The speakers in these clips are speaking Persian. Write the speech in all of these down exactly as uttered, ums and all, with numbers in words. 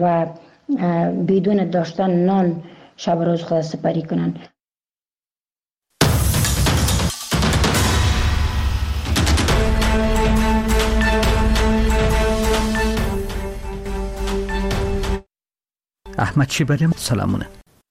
و بدون داشتن نان شب و روز خود سپری کنند. احمد شیبریم سلامونه.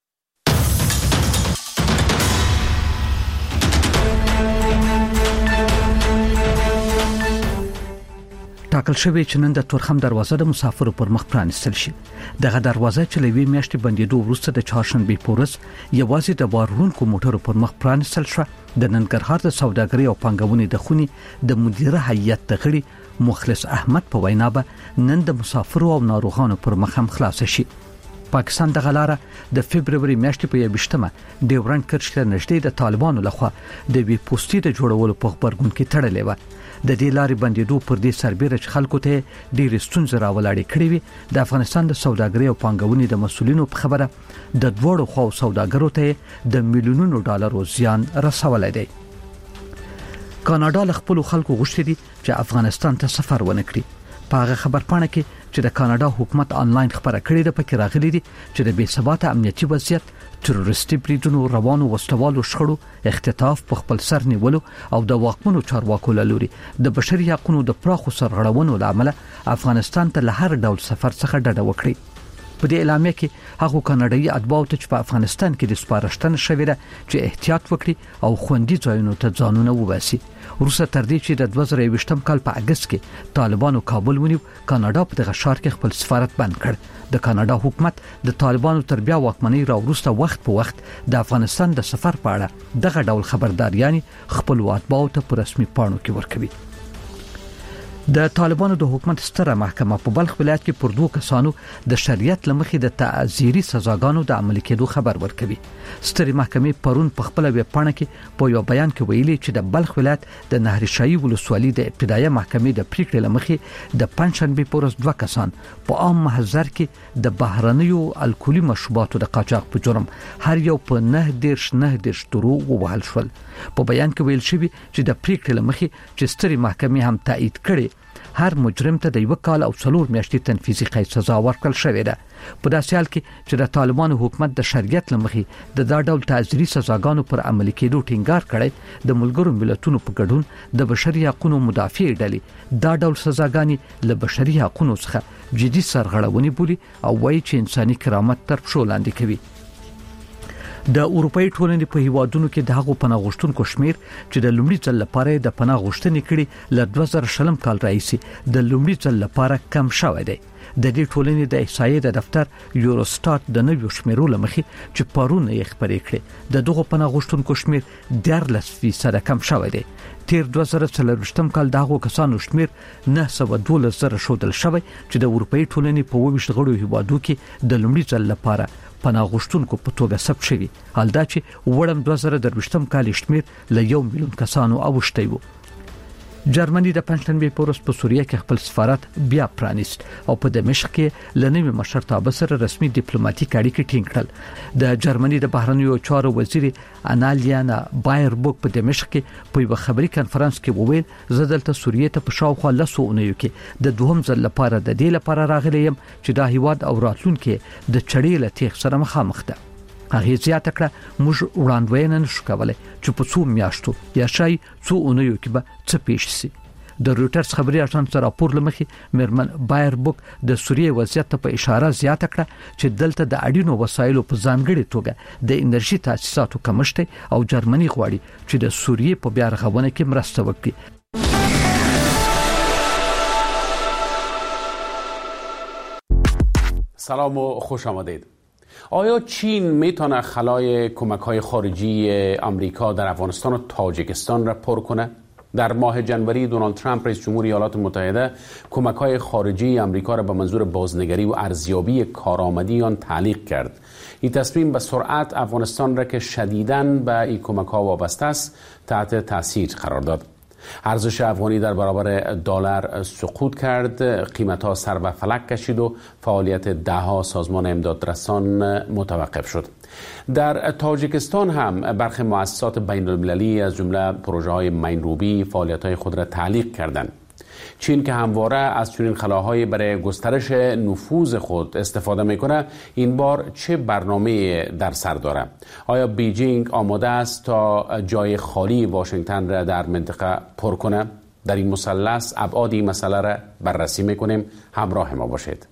ټاکل شوی چې نن د تورخم دروازه د مسافرو پر مخ پرانیستل شي. دغه دروازه چې لوي میاشتې بندیدو وروسته د چهارشنبه پورس یوازې د بارونکو موټرو پر مخ پرانیستل شو. د ننګرهار د سوداګرۍ او پانګونې د خونی د مدیره هیئت د غړي مخلص احمد په وینا به نن د مسافرو او ناروغانو پر مخ هم خلاص شي. پاکستان د غلاره د فبرवरी میاشتې په یوشتمه ډیورنډ کرښ ته نږدې د طالبانو لخوا د وی پوسټي د جوړولو په خبرګون کې تړلې و. د دې لارې بندیدو پر دې سربېره چې خلکو ته ډېر ستونزې راولاړې کړې وي. د افغانستان د سوداګرۍ او پانګونې د مسولینو په خبره د دوړو خو سوداګرو ته د میلیونونو ډالرو زیان رسولای دی. کاناډا له خپل خلکو غوښتي دي چې افغانستان ته سفر ونه کړي. په هغه خبرپاڼه کې چې د کاناډا حکومت آنلاین خبره کړې ده پکې راغلي دي چې د بې ثباته امنیتي وضعیت، تروریستي بریدونو، روانو وسټوالو شخړو، اختطاف په خپل سر نیولو او د واکمنو چارواکو له لوري د بشري حقوقو د پراخو سرغړونو لامل افغانستان ته له هر ډول سفر څخه ډډه وکړي. په دې اعلامیه کې هغه کاناډایي اتباعو ته چې په افغانستان کې د سپارښتنې شوې ده چې احتیاط وکړي او خوندي ځایونو ته ځانونه وباسي. وروسته تر دې چې د دوه زره یوویشتم کال په اگست کې طالبانو کابل ونیو، کاناډا په دغه ښار کې خپل سفارت بند کړ. د کاناډا حکومت د طالبانو تر بیا واکمنۍ را وروسته وخت په وخت د افغانستان د سفر په اړه دغه ډول خبرداريانې خپل اتباعو ته په رسمي پاڼو کې ورکوي. د طالبانو د حکومت ستره محکمه په بلخ ولایت کې پر دوه کسانو د شریعت لمخې د تعزیري سزاګانو د عملي کېدو خبر ورکوي. سترې محکمې پرون په خپل ویب پاڼه کې په یو بیان کې ویلي چې د بلخ ولایت د نهر شاهي ولسوالۍ د ابتدایي محکمې د پریکړې لمخې د پنځشنبه پورس دوه کسان په عام محضر کې د بهرنیو الکولي مشروباتو د قاچاق په جرم هر یو په نه دیرش نه دیرش درو ووهل شول. په بیان کې ویل شوی چې د پریکړې لمخې چې سترې محکمې هم تایید کړي هر مجرم ته د یو کال او څلور میاشتې تنفیذي قید سزا ورکړل شوې ده. په داسې حال کې چې د طالبانو حکومت د شریعت لمخې د دا ډول تعزیري سزاګانو پر عملي کېدو ټینګار کړی، د ملګرو ملتونو په ګډون د بشري حقوقو مدافع ډلې دا ډول سزاګانې له بشري حقوقو څخه جدي سرغړونې بولي او وایي چې انساني کرامت تر پښو لاندې کوي. د اروپאי ټولنې په هیوادونو کې د هغو پناه غوښتونکو شمیر چې د لومړي ځل لپاره د پناه غوښتنې کړي له دوه زره شلم کال راهیسې د لومړي ځل لپاره کم شوی دی. د دې ټولنې د احصایې د دفتر یوروسټات د نویو شمیرو لمخې چې پرون یې خبرې کړې د دغو پناه غوښتونکو شمیر دیارلس فیصد کم شوی دی. تیر دوه زره څلرویشتم کال دغه کسانو شمیر نه سوه دولس زره شودل شوی چې د اروپאי ټولنې په اووه ویشت غړو هیوادو کې د لومړي ځل لپاره پناه غوښتونکو په توګه ثبت شوی. حالدا چې وړم دوه زره درویشتم کال شمیر له یو میلیون کسانو اوښتی وو. جرمني د پنځشنبه پورس په سوریه کې خپل سفارت بیا پرانیست او په دمشق کې لنوي مشرتابه سره رسمي ډیپلوماټیک اړیکې ټینګ کړل. د جرمني د بهرنیو چارو وزیر انالیانا بایربوک په دمشق کې په یو خبري کانفرنس کې وویل زه دلته سوریه ته په شاوخوا لسو اونیو کې د دوهم ځل لپاره د دې لپاره راغلی یم چې دا هیواد او راتلونکي د چړې له تیغ سره مخامخ ده. هغه زیاته کړه موږ وړاندوینه نشو کولای چې په څو میاشتو یا شای څو اونیو کې به څه پیښ شي. د رويټرز خبري اژانس راپور لمخې مرمن بایربوک د سوریه وضعیت ته په اشاره زیاته کړه چې دلته د اړینو وسایلو په ځانګړي توګه د انرژي تاسیساتو کمښت او جرمني غواړي چې د سوریه په بیا رغونه کې مرسته وکړي. سلام و خوش آمدید. آیا چین میتونه خلای کمک‌های خارجی آمریکا در افغانستان و تاجیکستان را پر کنه؟ در ماه جنوری دونالد ترامپ رئیس جمهور ایالات متحده کمک‌های خارجی آمریکا را به منظور بازنگری و ارزیابی کارآمدی آن تعلیق کرد. این تصمیم به سرعت افغانستان را که شدیداً به این کمک‌ها وابسته است تحت تاثیر قرار داد. ارزش افغانی در برابر دلار سقوط کرد، قیمت‌ها سر به فلک کشید و فعالیت ده‌ها سازمان امدادرسان متوقف شد. در تاجیکستان هم برخی مؤسسات بین‌المللی از جمله پروژه‌های مین روبی فعالیت‌های خود را تعلیق کردند. چین که همواره از چنین خلاهای برای گسترش نفوذ خود استفاده میکنه، این بار چه برنامه در سر داره؟ آیا بیجینگ آماده است تا جای خالی واشنگتن را در منطقه پر کنه؟ در این مثلث ابعاد این مسئله را بررسی میکنیم. همراه ما باشید.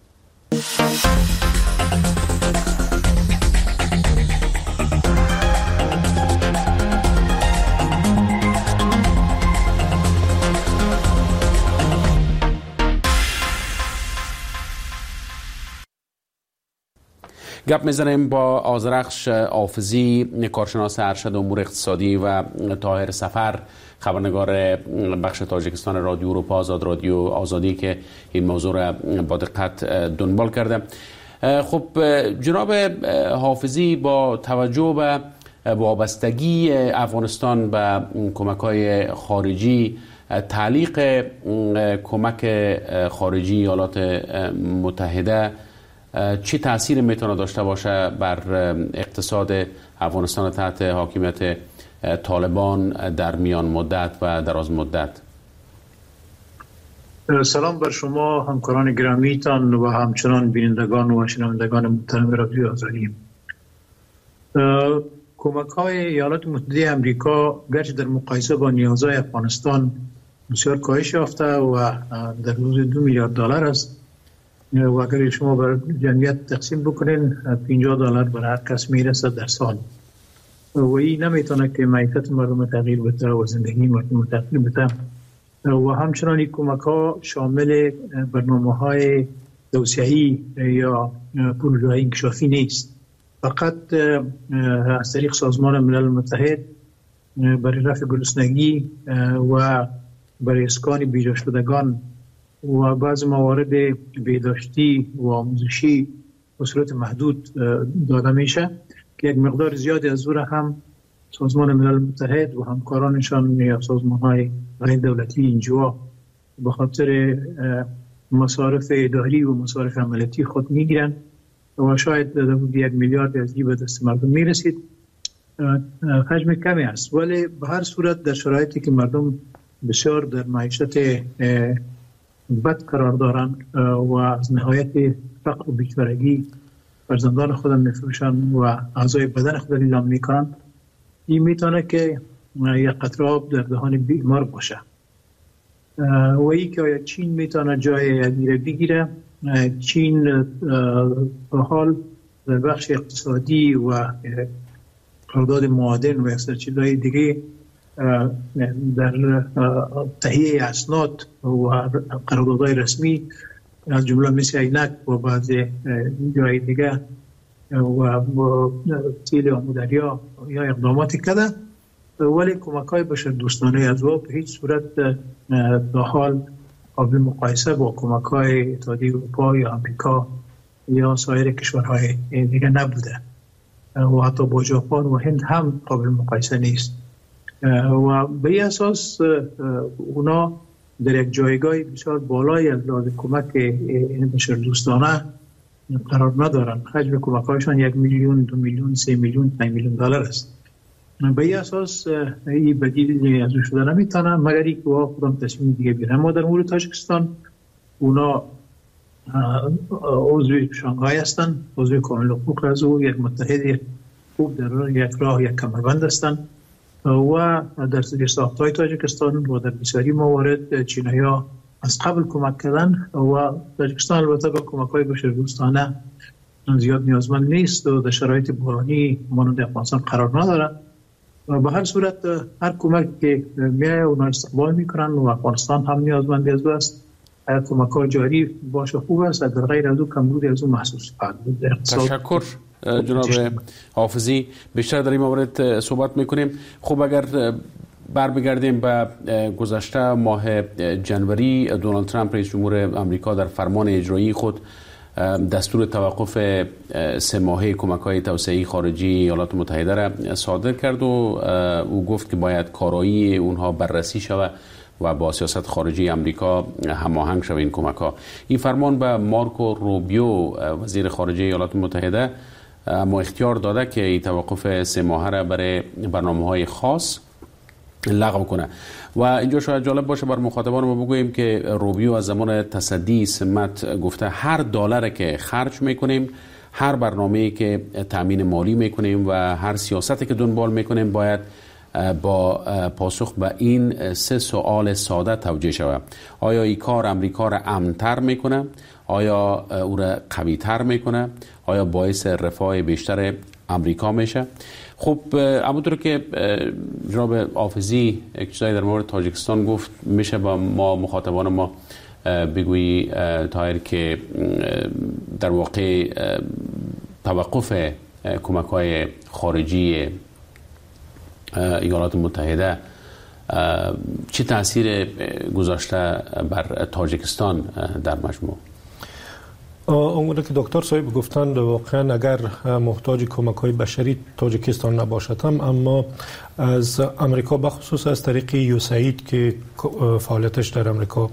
گپ میزنیم با آذرخش حافظی، کارشناس ارشد امور اقتصادی، و طاهر سفر، خبرنگار بخش تاجیکستان رادیو اروپا آزاد، رادیو آزادی، که این موضوع را با دقت دنبال کرده. خب جناب حافظی، با توجه به وابستگی افغانستان به کمک‌های خارجی، تعلیق کمک خارجی ایالات متحده چه تأثیر میتونه داشته باشه بر اقتصاد افغانستان تحت حاکمیت طالبان در میان مدت و دراز مدت؟ سلام بر شما همکاران گرامیتان و همچنان بینندگان و شنوندگان محترم رادیو آزادی. کمک های ایالات متحده آمریکا گرچه در مقایسه با نیازهای افغانستان بسیار کاهش یافته و در حدود دو میلیارد دلار است، و اگر شما بر جمعیت تقسیم بکنین پنجاه دلار بر هر کس میرسه در سال، و این نمیتونه که معیشت مردم تغییر بده و زندگی مردم تغییر بده. و همچنان این کمک ها شامل برنامه های توسعه‌ای یا پروژه های انکشافی نیست، فقط از طریق سازمان ملل متحد برای رفع گرسنگی و برای اسکان بیجا شدگان و بعض موارد بهداشتی و آموزشی به صورت محدود داده میشه که یک مقدار زیادی از او را هم سازمان ملل متحد و همکارانشان یا سازمان‌های غیر دولتی اینجا به خاطر مصارف اداری و مصارف عملیاتی خود میگیرن و شاید یک میلیارد از این به دست مردم میرسید. حجم کمی است، ولی به هر صورت در شرایطی که مردم بسیار در معیشت بد قرار دارند و از نهایت فقر و بیچارگی فرزندان خودم میفروشند و اعضای بدن خود اعلام میکنند، این میتونه که یک قطره آب در دهان بیمار باشه. و ای که آیا چین میتونه جای یگیره بگیره؟ چین به حال در بخش اقتصادی و قرارداد معادن و اکثر چیزهای دیگه در تهیه اسناد و قراردادهای رسمی از جمله مثل عینک و بعض جای دیگه و تیل آمودریا یا اقدامات کرده، ولی کمک های بشر دوستانه از او به هیچ صورت در حال قابل مقایسه با کمک های اتحادیه اروپا یا امریکا یا سایر کشورهای دیگه نبوده و حتی با ژاپن و هند هم قابل مقایسه نیست. و به این اساس اونا در یک جایگاه بسیار بالای از لحاظ کمک بشر دوستانه قرار ندارن. حجم کمک هایشان یک میلیون، دو میلیون، سه میلیون، پنج میلیون دلار است. به این اساس این بدیل از او شده نمیتونه مگر اینکه خودم تصمیم دیگه بگیرن. ما در مورد تاجیکستان اونا عضو شانگهای هستن، عضو کامل حقوق از او، یک متحد خوب در یک راه یک کمربند هستن و در ساختهای تاجیکستان و در بسیاری موارد چینایی ها از قبل کمک کردن و تاجیکستان البته با کمک های بشردوستانه زیاد نیازمند نیست و در شرایط بحرانی مانند افغانستان قرار نداره. و به هر صورت هر کمک که میایه اونا استقبال میکنن و افغانستان هم نیازمند از او است. هر کمک ها جاری باشه خوب است، در غیر از او کمبود از او محسوس خواهد بود. تشکر جناب حافظی، بیشتر در این مورد صحبت میکنیم. خب اگر بر بگردیم به گذشته ماه جنوری، دونالد ترامپ رئیس جمهور آمریکا در فرمان اجرایی خود دستور توقف سه ماهه کمک‌های توسعه‌ای خارجی ایالات متحده را صادر کرد و او گفت که باید کارایی اونها بررسی شود و با سیاست خارجی آمریکا هماهنگ شود این کمک‌ها. این فرمان به مارکو روبیو وزیر خارجه ایالات متحده اما اختیار داده که این توقف سه ماهه را برای برنامه‌های خاص لغو کنه. و اینجا شاید جالب باشه بر مخاطبان ما بگوییم که روبیو از زمان تصدی سمت گفته هر دلاری که خرج میکنیم، هر برنامه‌ای که تامین مالی میکنیم و هر سیاستی که دنبال میکنیم باید با پاسخ به این سه سوال ساده توجیه شود. آیا این کار امریکا را امن‌تر میکنه؟ آیا او را قوی‌تر میکنه؟ آیا باعث رفاه بیشتر امریکا میشه؟ خب همونطور که جناب حافظی یک چیزایی در مورد تاجیکستان گفت، میشه با ما مخاطبان ما بگویی طاهر که در واقع توقف کمک‌های خارجی ایالات متحده چه تاثیر گذاشته بر تاجیکستان در مجموع؟ اونگونه که دکتر صاحب گفتند واقعا اگر محتاج کمک‌های بشری تاجیکستان نباشد هم، اما از امریکا بخصوص از طریق یوساید که فعالیتش در امریکا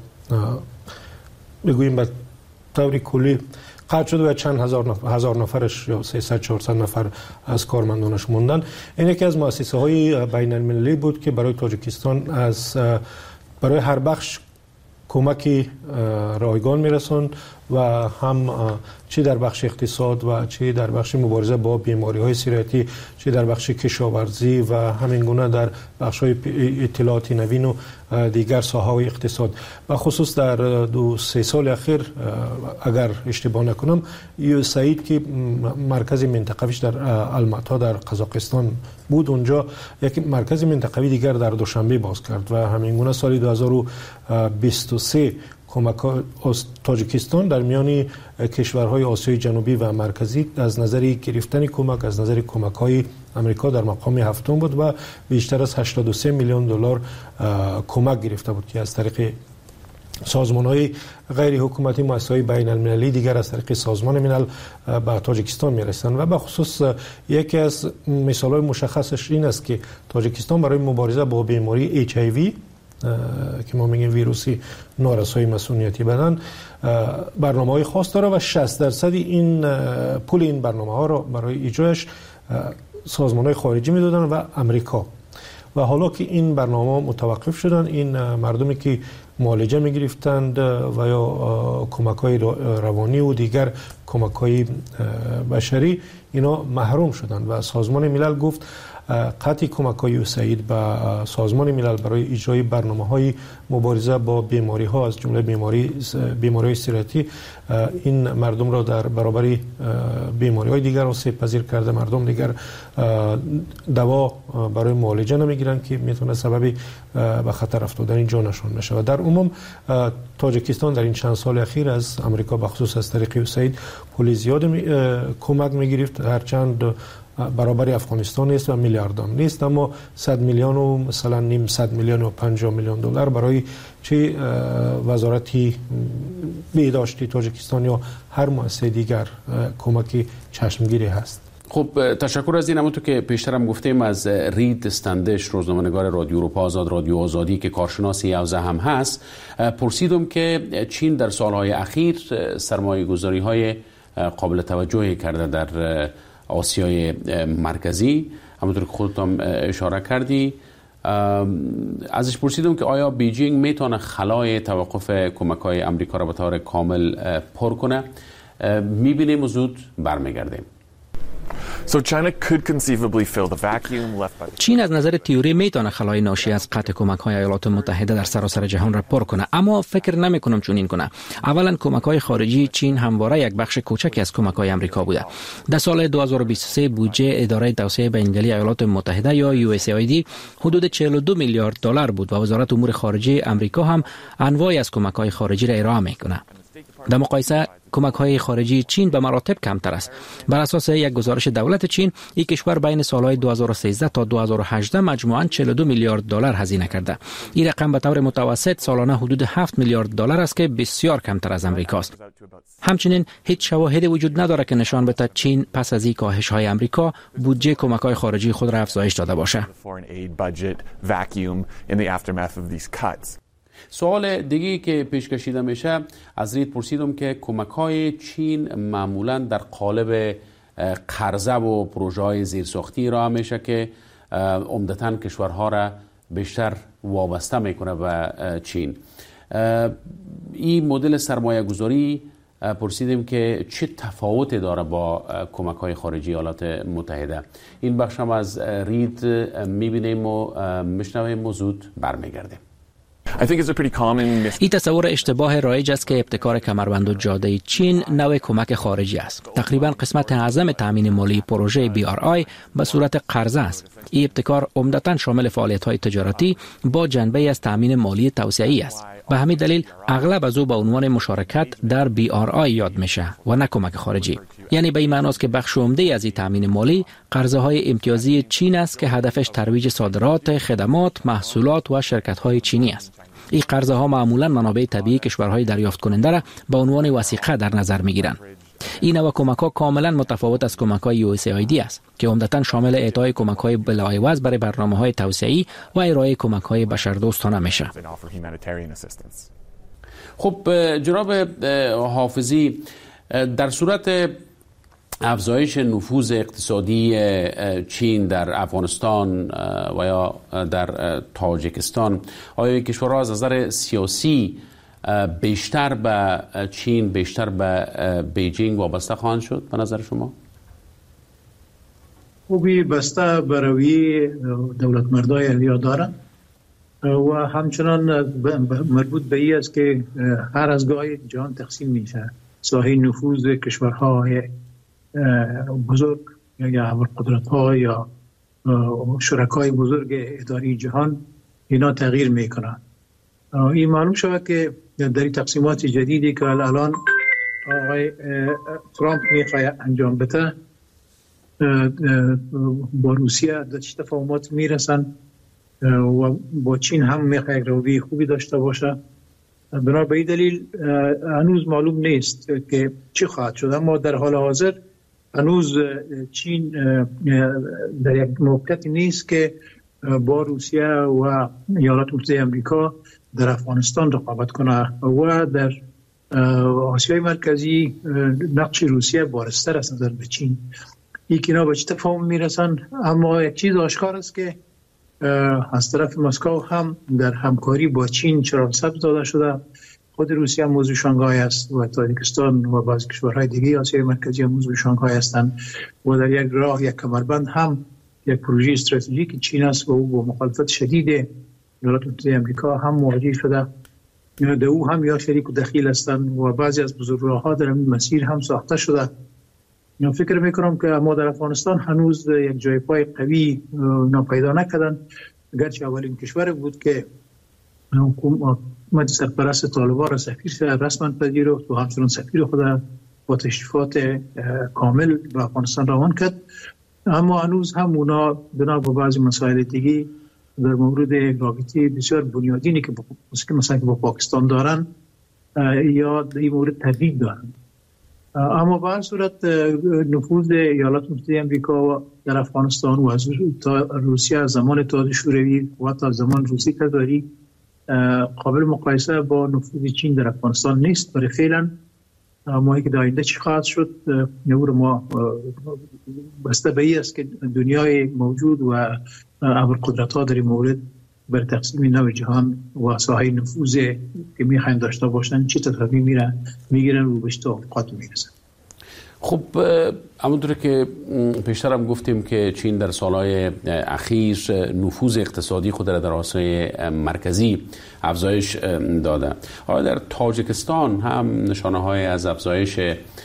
بگوییم به طور کلی قطع شده و چند هزار نفر هزار نفرش یا سیصد چهارصد نفر از کارمندانش موندن. این یکی از مؤسسه های بین المللی بود که برای تاجیکستان از برای هر بخش کمکی رایگان میرسوند و هم چه در بخش اقتصاد و چه در بخش مبارزه با بیماری های سیرتی، چه در بخش کشاورزی و همین گونه در بخش های اطلاعاتی نوین و دیگر ساحه های اقتصاد. و خصوص در دو سه سال اخیر اگر اشتباه نکنم یوساید که مرکز منطقویش در الماتا در قزاقستان بود، اونجا یک مرکز منطقوی دیگر در دوشنبه باز کرد و همین گونه سال دو هزار و بیست و سه کمک تاجیکستان در میان کشورهای آسیای جنوبی و مرکزی از نظر گرفتن کمک از نظر کمک‌های امریکا در مقام هفتم بود و بیشتر از هشتاد و سه میلیون دلار کمک گرفته بود که از طریق سازمان‌های غیر حکومتی، مؤسسه‌های بین المللی دیگر از طریق سازمان ملل به تاجیکستان می‌رسند. و به خصوص یکی از مثال‌های مشخصش این است که تاجیکستان برای مبارزه با بیماری اچ آی وی که ما میگیم ویروسی نارسایی مسئولیتی بدن برنامه‌های خاص داره و شصت درصد این پول این برنامه‌ها را برای اجرایش سازمان‌های خارجی میدادن و امریکا. و حالا که این برنامه متوقف شدن، این مردمی که معالجه میگرفتند و یا کمک‌های روانی و دیگر کمک‌های بشری اینا محروم شدند و سازمان ملل گفت قطع کمک‌های یوساید به سازمان ملل برای اجرای برنامه‌های مبارزه با بیماری‌ها از جمله بیماری بیماری‌های سیرتی این مردم را در برابر بیماری‌های دیگر آسیب پذیر کرده. مردم دیگر دوا برای معالجه نمی‌گیرند که میتونه سبب به خطر افتادن جانشان بشه. و در عموم تاجیکستان در این چند سال اخیر از امریکا بخصوص از طریق یوساید پول زیاد کمک می‌گرفت، هرچند برابر افغانستان نیست و میلیاردان نیست، اما صد میلیون و مثلا نیم صد میلیون و پنجاه میلیون دلار برای چه وزارتی بهداشتی تاجیکستان یا هر مؤسسه دیگر کمکی چشمگیری هست. خب تشکر از این. همونطور که پیشترم گفتیم از رید استندش، روزنامه‌نگار رادیو اروپا آزاد، رادیو آزادی که کارشناس یوزه هم هست، پرسیدم که چین در سالهای اخیر سرمایه‌گذاری‌های قابل توجهی کرده در آسیای مرکزی، همونطور که خودت هم اشاره کردی. ازش پرسیدم که آیا بیجینگ میتونه خلای توقف کمک‌های امریکا را به طور کامل پر کنه. میبینیم زود برمیگردیم. چین از نظر تئوری میتونه خلای ناشی از قطع کمک‌های ایالات متحده در سراسر جهان را پر کنه، اما فکر نمی کنم چنین کنه. اولا کمک‌های خارجی چین همواره یک بخش کوچکی از کمک‌های آمریکا بوده. در سال دو هزار و بیست و سه بودجه اداره توسعه بین‌المللی ایالات متحده یا یو اس ای آی دی حدود چهل و دو میلیارد دلار بود و وزارت امور خارجه آمریکا هم انواعی از کمک‌های خارجی را ارائه میکنه. در مقایسه کمک‌های خارجی چین به مراتب کمتر است. بر اساس یک گزارش دولت چین، این کشور بین سالهای دو هزار و سیزده تا دو هزار و هجده مجموعاً چهل و دو میلیارد دلار هزینه کرده. این رقم به طور متوسط سالانه حدود هفت میلیارد دلار است که بسیار کمتر از امریکا است. همچنین هیچ شواهدی وجود ندارد که نشان بده چین پس از این کاهش‌های امریکا بودجه کمک‌های خارجی خود را افزایش داده باشه. سوال دیگه که پیش کشیده میشه، از رید پرسیدم که کمک‌های چین معمولاً در قالب قرضه و پروژه‌های زیرساختی ارائه میشه که عمدتاً کشورها را بیشتر وابسته میکنه به چین. این مدل سرمایه گذاری پرسیدیم که چه تفاوتی داره با کمک های خارجی ایالات متحده. این بخش هم از رید میبینیم و میشنویم و زود برمیگردیم. این تصور اشتباه رایج است که ابتکار کمربند و جاده چین نوع کمک خارجی است. تقریبا قسمت اعظم تامین مالی پروژه بی آر آی به صورت قرضه است. این ابتکار عمدتاً شامل فعالیت‌های تجارتی با جنبه از تامین مالی توسعه‌ای است. به همین دلیل اغلب از او به عنوان مشارکت در بی آر آی یاد میشه و نه کمک خارجی. یعنی به این معنی است که بخش عمده از این تامین مالی قرضه های امتیازی چین است که هدفش ترویج صادرات، خدمات، محصولات و شرکت های چینی است. این قرضه ها معمولا منابع طبیعی کشورهای دریافت کننده را به عنوان وثیقه در نظر میگیرند. این نوع کمک ها کاملا متفاوت از کمک های یو اس ای آی دی است که عمدتاً شامل اعطای کمک های بلاعوض برای برنامه های توسعه‌ای و ارائه کمک های بشردوستانه میشه. خب جناب حافظی، در صورت افزایش نفوذ اقتصادی چین در افغانستان و یا در تاجیکستان، آیا کشورها از نظر سیاسی بیشتر به چین، بیشتر به بیجینگ وابسته خواهند شد به نظر شما؟ خوبی بسته بروی دولت مردای اولیا دارن و همچنان مربوط به ای است که هر از گاهی جهان تقسیم میشه. ساحه نفوذ کشورهای بزرگ یا ابرقدرت ها یا شرکای بزرگ اداری جهان اینا تغییر میکنن. این معلوم شود که در این تقسیمات جدیدی که الان آقای ترامپ میخواد انجام بده با روسیه در چه تفاهمات میرسن و با چین هم میخواد یک روی خوبی داشته باشه. بنا به این دلیل هنوز معلوم نیست که چی خواهد شد، اما در حال حاضر هنوز چین در یک موقعیت نیست که با روسیه و ایالات متحده آمریکا در افغانستان رقابت کنه و در آسیای مرکزی نقش روسیه بارزتر است نظر به چین. یک اینا به چه تفاهم میرسن، اما یک چیز آشکار است که از طرف مسکو هم در همکاری با چین چراغ سبز داده شده. خود روسیه هم موضوع شانگهای است و تاجیکستان و بعضی کشورهای دیگه آسیای مرکزی هم موضوع شانگهای هستند و در یک راه یک کمربند هم یک پروژه استراتژیک چین است و او با مخالفت شدید ایالات متحده آمریکا هم مواجه شده. در او هم یا شریک و دخیل هستند و بعضی از بزرگراه‌ها در این مسیر هم ساخته شده. من فکر میکنم که ما در افغانستان هنوز یک جای پای قوی ناپیدا نکردن، گرچه اولین کشور بود که حکومت سرپرست طالبان را سفیر رسما پذیرفت و همچنان سفیر خود با تشریفات کامل به افغانستان روان کرد، اما هنوز هم اونا بنا به بعضی مسائل دیگه در مورد رابطه بسیار بنیادینی که مثلا با پاکستان دارن یا در این مورد تردید دارن. اما به هر صورت نفوذ ایالات متحده آمریکا در افغانستان و از روسیه از زمان اتحاد شوروی و تا زمان روسی تداری قابل مقایسه با نفوذ چین در افغانستان نیست. برای فعلا ما که در آینده چی خواهد شد نور ما بسته به این است که دنیای موجود و ابرقدرت‌ها در این مورد بر تقسیم نو جهان و ساحه نفوذ که میخواین داشته باشن چی تصمیم میرن میگیرن و به توافقات میرسن. خب همونطور که پیشتر هم گفتیم که چین در سالهای اخیر نفوذ اقتصادی خود را در آسیای مرکزی افزایش داده. آیا در تاجیکستان هم نشانه های از افزایش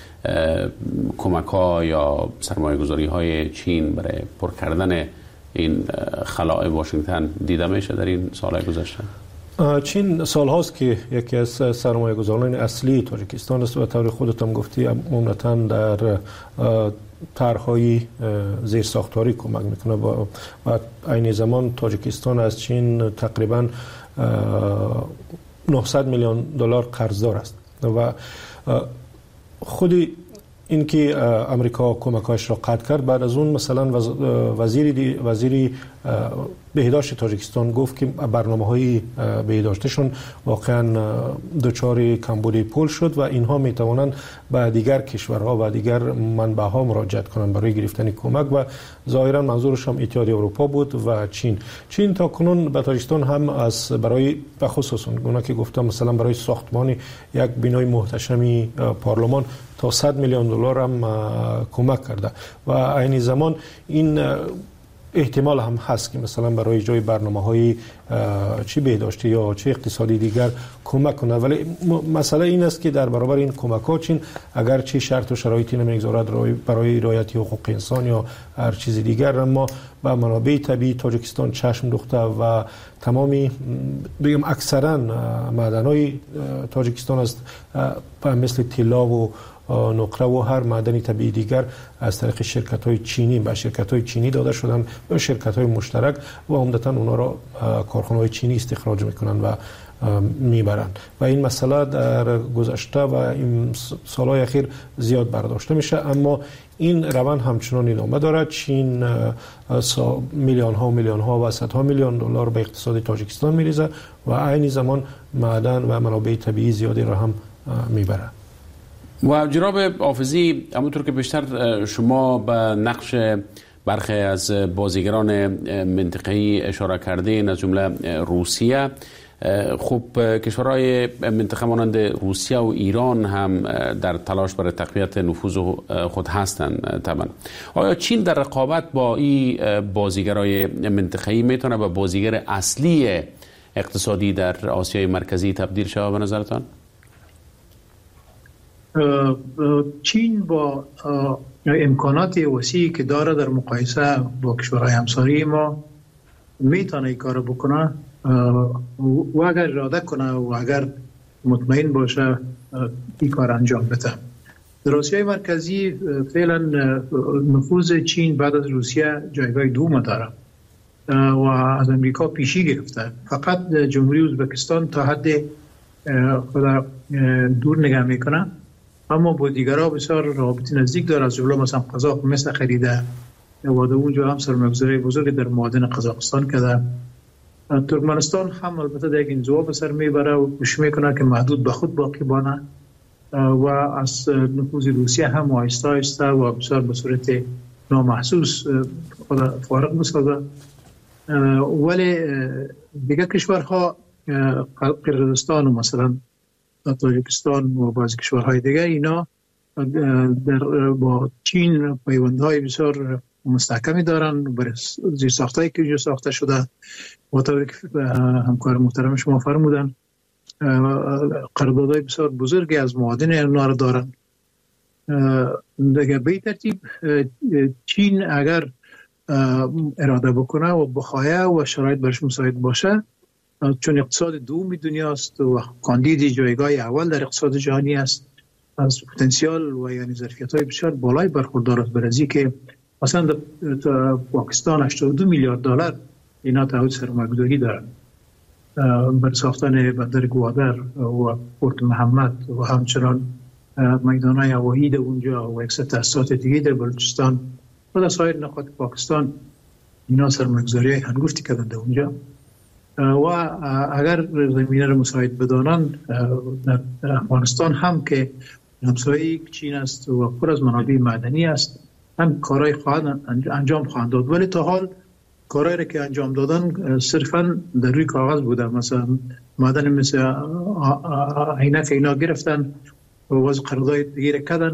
کمک ها یا سرمایه گذاری های چین برای پر کردن این خلاء واشنگتن دیده میشه در این سالهای گذشته؟ چین سال هاست که یکی از سرمایه گذاران اصلی تاجیکستان است و طور خودت هم گفتی عمدتاً در طرح‌های زیرساختاری کمک میکنه و عین زمان تاجیکستان از چین تقریباً نهصد میلیون دلار قرضدار است و خود اینکه امریکا کمک‌هاش را قطع کرد، بعد از اون مثلا وزیر وزیر بهداشت تاجیکستان گفت که برنامه‌های بهداشتشون واقعا دچار کمبود پول شد و اینها میتوانند به دیگر کشورها و دیگر منبع‌ها مراجعت کنند برای گرفتن کمک و ظاهرا منظورش هم اتحادیه اروپا بود و چین. چین تا کنون به تاجیکستان هم از برای به خصوص اونها که گفتم مثلا برای ساختمان یک بنای محتشمی پارلمان تا صد میلیون دلار هم کمک کرده و عین زمان این احتمال هم هست که مثلا برای جای برنامه‌های چی بهداشتی یا چه اقتصادی دیگر کمک کنه، ولی مسئله این است که در برابر این کمک‌ها چین اگر چه شرط و شرایطی نمیگذارد برای رعایت حقوق انسان یا هر چیز دیگر، اما با منابع طبیعی تاجیکستان چشم دوخته و تمامی بگم اکثرا معدن‌های تاجیکستان است مثل طلا و نقره و هر معدن طبیعی دیگر از طریق شرکت‌های چینی به شرکت‌های چینی داده شدن به شرکت‌های مشترک و عمدتاً اونا را کارخانه‌های چینی استخراج می‌کنند و میبرند و این مسئله در گذشته و این سالهای اخیر زیاد برداشته میشه، اما این روند همچنان ادامه دارد. چین میلیون ها و میلیون ها و صدها میلیون دلار به اقتصاد تاجیکستان میریزه و عین زمان معدن و منابع طبیعی زیادی را هم میبره. و جناب حافظی، همونطور که بیشتر شما به نقش برخی از بازیگران منطقه‌ای اشاره کردین از جمله روسیه، خب کشورهای منطقه مانند روسیه و ایران هم در تلاش برای تقویت نفوذ خود هستند طبعا. آیا چین در رقابت با این بازیگرای منطقه‌ای میتونه به بازیگر اصلی اقتصادی در آسیای مرکزی تبدیل شود به نظرتان؟ چین با امکانات وسیعی که داره در مقایسه با کشورهای همسایه ما میتونه این کار بکنه و اگر اراده کنه و اگر مطمئن باشه این کار انجام بده. در آسیای مرکزی فعلا نفوذ چین بعد از روسیه جایگاه دوم داره و از امریکا پیشی گرفته. فقط جمهوری ازبکستان تا حد خود دور نگاه میکنه، اما با دیگرها بسیار رابطه نزدیک داره، از جمله مثلا قزاق مثل خریده و در اونجا هم سرمایه‌گذاری بزرگ در معادن قزاقستان کرده. ترکمنستان هم البته در یک انزوا به سر میبره و کوشش میکنه که محدود به خود باقی بانه و از نفوذ روسیه هم آهسته آهسته و بسیار به صورت نامحسوس خود فارغ بسازه. ولی دیگر کشورها قرقیزستان و مثلا تاجیکستان و بعضی کشورهای دیگر اینا در با چین پیوندهای بسیار مستحکمی دارن برای زیرساختایی که جو ساخته شده و طوری که همکار محترم شما فرمودن قراردادهای بسیار بزرگی از معادن اینا رو دارن. دیگه به ترتیب چین اگر اراده بکنه و بخواهد و شرایط برش مساعد باشه، چون اقتصاد دومی دنیاست و کاندید جایگاه اول در اقتصاد جهانی است، از پتانسیل و یعنی ظرفیت‌های بسیار بالای برخوردار است، برای که مثلا در پاکستان هشتاد و دو میلیارد دلار اینا تعهد سرمایه‌گذاری دارند برای ساختن بندر گوادر و پورت محمد و همچنان میدان‌های هوایی در اونجا و یک سری تأسیسات دیگه در بلوچستان و در سایر نقاط پاکستان اینا سرمایه‌گذاری هنگفتی کردن در اونجا و اگر زمینه رو مساعد بدانن در افغانستان هم که همسایه چین است و پر از منابع معدنی است هم کارهای خواهد انجام خواهند داد، ولی تا حال کارهایی را که انجام دادن صرفا در روی کاغذ بوده. مثلا معدن مثل عینک اینا گرفتن و وضع قرارداد دیگه کردن،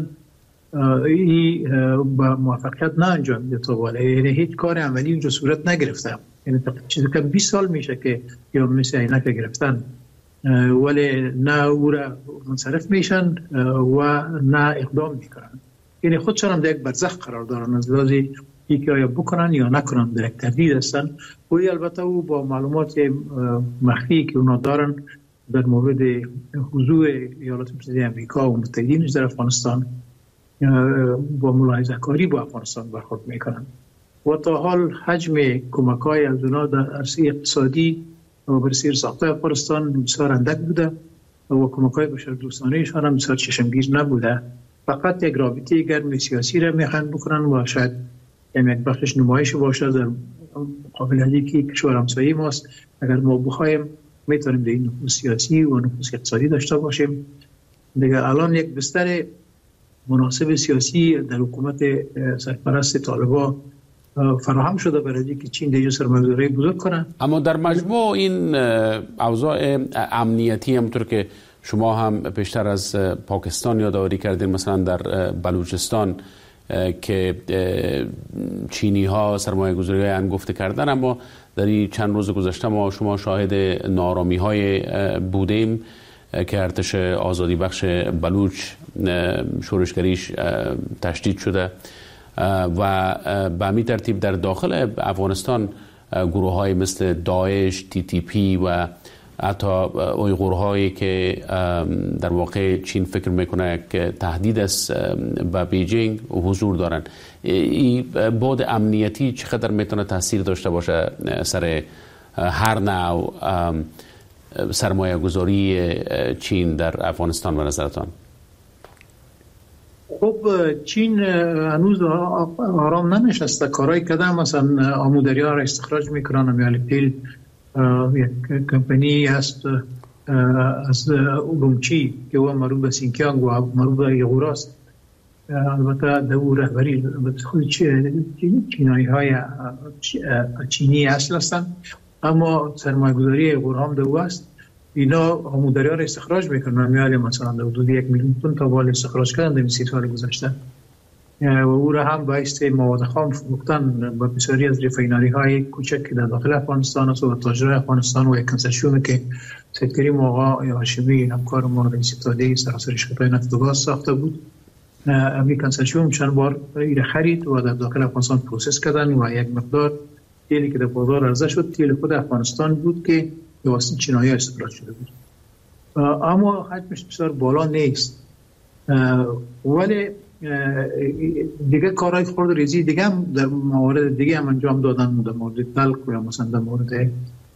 این با موفقیت نه انجام داده ولی یعنی هیچ کار عملی اونجا صورت نگرفته. یعنی چیزی که بیست سال میشه که یا مثل عینک گرفتن ولی نه او را منصرف میشن و نه اقدام میکنن، یعنی خودشان هم در یک برزخ قرار دارن از لحاظی یکی آیا بکنن یا نکنن، در یک تردید هستن. و البته او با معلومات مخفی که اونا دارن در مورد حضور ایالات متحده آمریکا و متحدینش در افغانستان با ملاحظه کاری با افغانستان برخورد میکنن و تا حال حجم کمک‌های از اونا در عرصه اقتصادی و برای ساخته افغانستان بسیار اندک بوده و کمک‌های بشردوستانه‌شان هم بسیار چشمگیر نبوده. فقط یک رابطه گرم سیاسی را میخوان بکنن و شاید یک بخشش نمایش باشه در مقابل از اینکه کشور همسایه ماست. اگر ما بخوایم میتونیم در این نفوذ سیاسی و نفوذ اقتصادی داشته باشیم. دیگه الان یک بستر مناسب سیاسی در حکومت سرپرست طالبان فراهم شده برای اینکه چین دیگه سرمایه‌گذاری بزرگ کنه. اما در مجموع این اوضاع امنیتی همونطور که شما هم پیشتر از پاکستان یادآوری کردین، مثلا در بلوچستان که چینی ها سرمایه گذاری های انگفته کردن، اما در این چند روز گذشته ما شما شاهد نارامی های بودیم که ارتش آزادی بخش بلوچ شورشگریش تشدید شده و به همین ترتیب در داخل افغانستان گروه های مثل داعش، تی تی پی و حتی اویغورهایی که در واقع چین فکر میکنه که تهدید است به بیجینگ حضور دارن. این بعد امنیتی چقدر میتونه تاثیر داشته باشه سر هر نوع سرمایه گذاری چین در افغانستان به نظرتان؟ خب چین هنوز آرام ننشسته، کارهای کردن، مثلا آمودریا را استخراج میکنن. میالیپیل یک کمپانی هست از اورومچی که او مربوط به سینکیانگ و مربوط به ایغوراست. البته در او رهبری خود چینایی های چینی اصل هستند، اما سرمایه گذاری ایغور هم در او است. اینا آمودریا را استخراج میکنن. میالی مثلا در حدود یک میلیون تن تا بال استخراج کردن در سی سال گذشته و او را هم باعث مواد خام فروختن با بسیاری از رفاینری های کوچک که در داخل افغانستان است و تاجرای افغانستان و یک کنسرسیومی که سید کریم آقا هاشمی همکار ما رئیس اتحادیه سراسر شرکت‌های نفت و گاز ساخته بود. همین کنسرسیوم چند بار ایره خرید و در داخل افغانستان پروسس کردن و یک مقدار تیلی که در بازار عرضه شد تیل خود افغانستان بود که به واسطه چینایی‌ها استخراج شده بود، اما حجمش بسیار بالا نیست. ولی دیگه کارهای خرد ریزی دیگه هم در موارد دیگه هم انجام دادن، در مورد تلک یا مثلا در مورد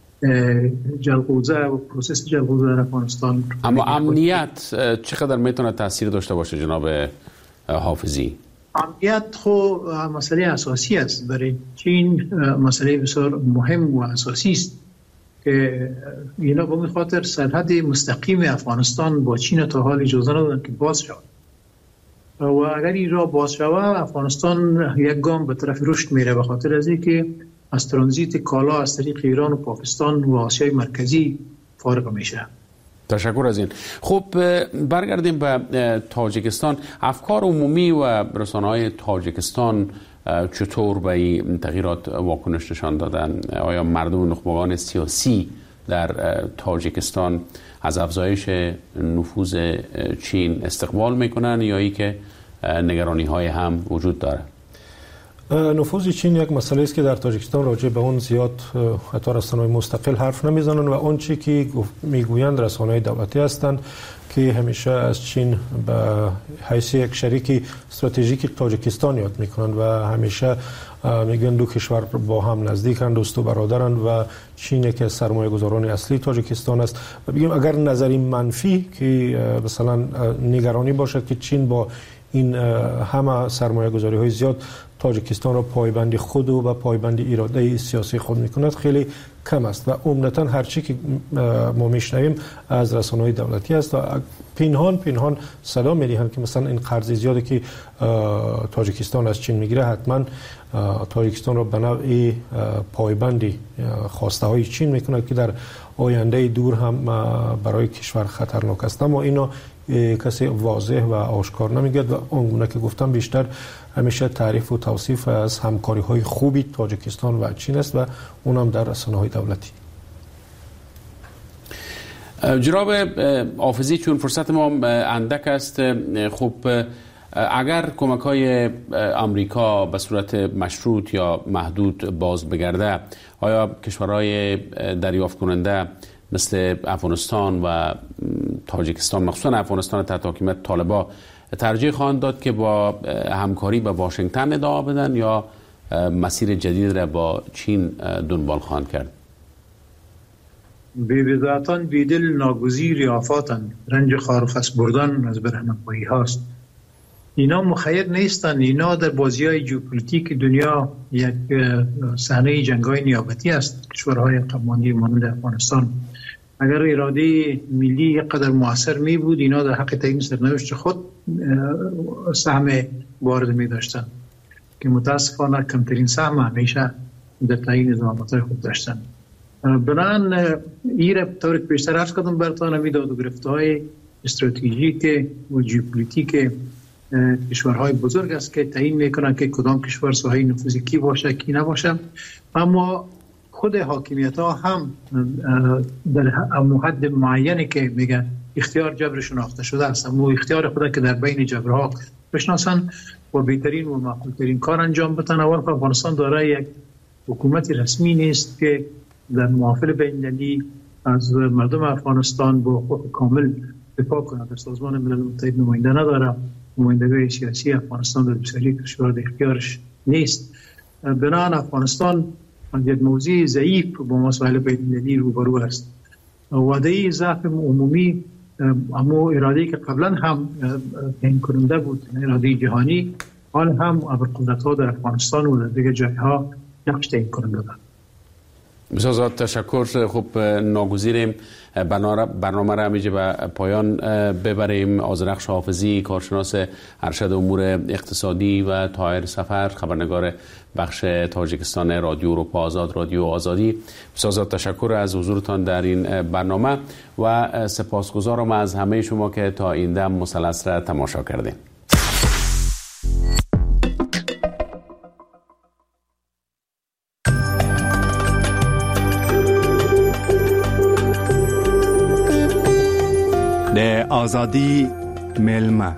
جلغوزه و پروسس جلغوزه در افغانستان. اما امنیت چقدر میتونه تاثیر داشته باشه جناب حافظی؟ امنیت خو مسئله اساسی است برای چین، مسئله بسیار مهم و اساسی است که اینا به خاطر سرحد مستقیم افغانستان با چین تا حال اجازه ندادن که باز شود و اگر این را باز شود افغانستان یک گام به طرف رشد میره، به خاطر از اینکه از ترانزیت کالا از طریق ایران و پاکستان و آسیای مرکزی فارغ میشه. تشکر از این. خب برگردیم به تاجیکستان. افکار عمومی و رسانه‌های تاجیکستان چطور به این تغییرات واکنش نشان دادن؟ آیا مردم و نخبگان سیاسی در تاجیکستان از افزایش نفوذ چین استقبال میکنن یا ای که نگرانی های هم وجود داره؟ نفوذ چین یک مسئله است که در تاجیکستان راجع به اون زیاد حتی رسانه‌های مستقل حرف نمیزنن و اون چی که میگویند رسانه‌های دولتی هستند که همیشه از چین به حیث یک شریک استراتژیک تاجیکستان یاد میکنند و همیشه میگن دو کشور با هم نزدیکند، دوست و برادرند و چین که سرمایه گذاران اصلی تاجیکستان است. و بگیم اگر نظری منفی که مثلا نگرانی باشد که چین با این همه سرمایه گذاری های زیاد تاجیکستان را پایبند خود و به پایبند اراده سیاسی خود میکند خیلی کم است و عمدتا هرچی که ما میشنویم از رسانه‌های دولتی است و پنهان پنهان صدا میدهند که مثلا این قرض زیادی که تاجیکستان از چین میگیره حتما تاجیکستان را به نوعی پایبندی خواسته های چین میکند که در آینده دور هم برای کشور خطرناک است، اما اینا کسی واضح و آشکار نمیگه و اونگونه که گفتم بیشتر همیشه تعریف و توصیف از همکاری های خوبی تاجیکستان و چین است و اونم در رسانه های دولتی. جناب حافظی، چون فرصت ما اندک است، خب اگر کمک های آمریکا به صورت مشروط یا محدود باز بگرده، آیا کشورهای دریافت کننده مثل افغانستان و تاجیکستان، مخصوصا افغانستان تحت حکومت طالبان، ترجیح خواهند داد که با همکاری با واشنگتن ادامه بدن یا مسیر جدید را با چین دنبال خواهند کرد؟ بی‌وضاحتاً بیدل ناگزیر آفاتند، رنج خار و خس بردن از برهنه‌پایی هاست. اینا مخیر نیستن. اینا در بازی‌های ژئوپلیتیک دنیا یک صحنه جنگ‌های نیابتی است. کشورهای قماندی مانند افغانستان اگر اراده ملی قدر موثر می بود اینا در حق تعیین سرنوشت خود سهم وارد می داشتن که متاسفانه کمترین سهم همیشه در تعیین زمامت‌های خود داشتن. بنابراین این طور که بیشتر عرض کردم براتون می داد و گرفته‌های استراتژیک و ژئوپلیتیک کشورهای بزرگ است که تعیین میکنن که کدام کشور ساحه نفوذ کی باشه کی نباشه. اما خود حاکمیت ها هم در حد معینی که میگن اختیار جبر شناخته شده است، اما اختیار خود که در بین جبرها بشناسن و بهترین و معقولترین کار انجام بدن. اول افغانستان دارای یک حکومت رسمی نیست که در محافل بین‌المللی از مردم افغانستان با حقوق کامل دفاع کنه. در سازمان ملل متحد نماینده نداره، نمایندگی سیاسی افغانستان در بسیاری کشورها در اختیارش نیست. بنابراین افغانستان یک موضوع ضعیف با مسائل بین‌المللی روبرو است. وعده ضعف عمومی اما اراده‌ای که قبلا هم تعیین کننده بود، اراده جهانی، حال هم ابرقدرت‌ها در افغانستان و در دیگر جای‌ها نقش تعیین کننده دارند. بسیار زیاد تشکر. خوب ناگزیریم برنامه را همیشه به پایان ببریم. آذرخش حافظی، کارشناس ارشد امور اقتصادی، و طاهر سفر، خبرنگار بخش تاجیکستان رادیو اروپا آزاد، رادیو آزادی. بسیار زیاد تشکر از حضورتان در این برنامه و سپاسگزارم از همه شما که تا این دم مثلث را تماشا کردین. د آزادی ملمه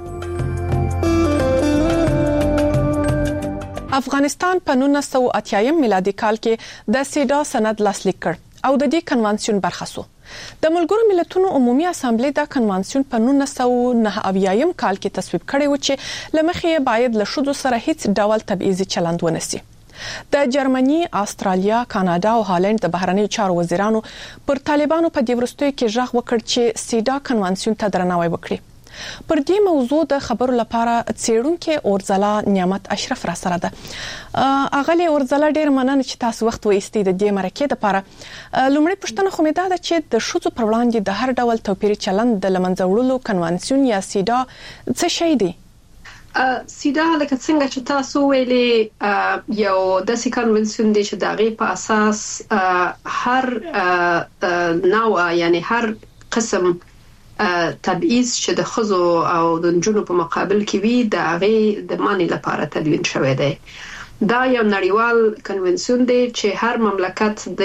افغانستان په نولس سوه اتیا میلادي کال کې د سیډا سند لاسلیک کړ او د دې کنوانسیون برخه شو. د ملګرو ملتونو عمومي اسامبلې دا کنوانسیون په نولس سوه نهه اویا کال کې تصویب کړی و چې لمخې باید له شذو سره هیڅ ډول تبعیضي چلند ونسی. د جرمني، استرالیا، کاناډا او هالند د بهرنیو چارو وزیرانو پر طالبانو په دې وروستیو کې ژغ وکړ چې سیډا کنوانسیون ته درناوی وکړي. پر دې موضوع د خبرو لپاره څېړونکي اورځلا نعمت اشرف را سره ده. اغلی اورځلا ډېر مننه چې تاسو وخت وایستئ د دې مرکې لپاره. لومړی پوښتنه خو مې دا ده چې د ښځو پر وړاندې د هر ډول توپیري چلند د له منځه وړلو کنوانسیون یا سیډا څه شی دی؟ سیدا لکه څنګه چې تاسو ویلي یو داسې کنونسیون دی چې د هغې په اساس هر نوع یعنی هر قسم تبعیض چې د ښځو او د نجونو په مقابل کې وي د هغې د منع لپاره تدوین شوی دی. دا یو نړیوال کنونسیون دی چې هر مملکت د